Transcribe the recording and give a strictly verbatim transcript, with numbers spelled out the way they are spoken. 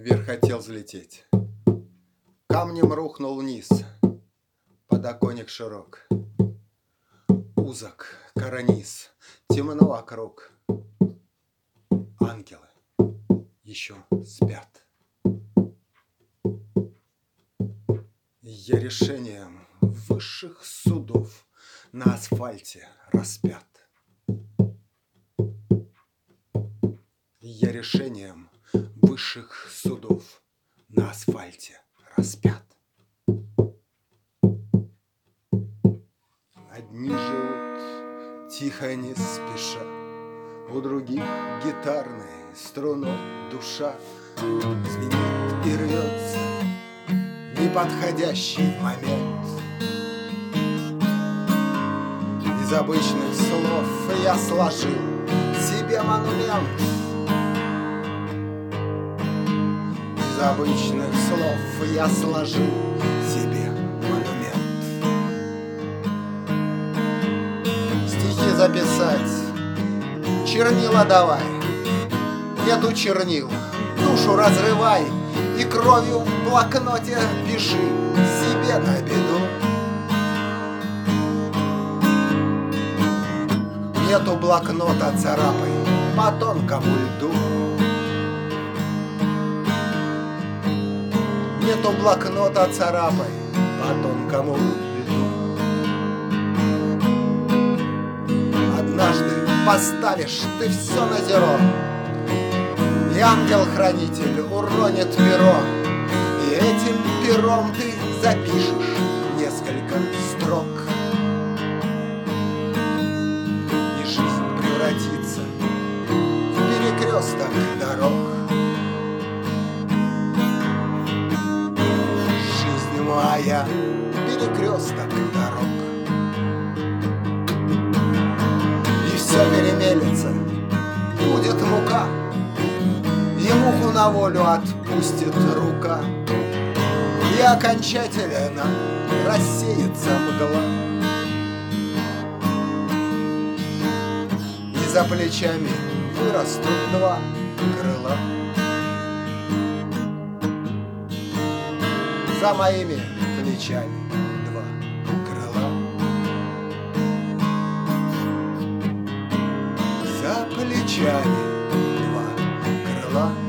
вверх хотел взлететь. Камнем рухнул вниз. Подоконник широк, узок карниз, темно вокруг. Ангелы еще спят. Я решением высших судов на асфальте распят. Я решением высших судов на асфальте распят. Одни живут тихо, не спеша, у других гитарной струной душа звенит и рвется неподходящий момент. Из обычных слов я сложил себе монумент. Из обычных слов я сложил себе монумент. Стихи записать, чернила давай. Нету чернил, душу разрывай и кровью в блокноте пиши себе на беду. Нету блокнота, царапай по тонкому льду. Нету блокнота, царапай по тонкому льду. Однажды поставишь ты все на зеро, и ангел-хранитель уронит перо, и этим пером ты запишешь несколько строк. И жизнь превратится в перекресток дорог. Жизнь моя — перекресток дорог. И все перемелется, будет мука, и муху на волю отпустит рука, и окончательно рассеется мгла. И за плечами вырастут два крыла. За моими плечами два крыла. За плечами два крыла.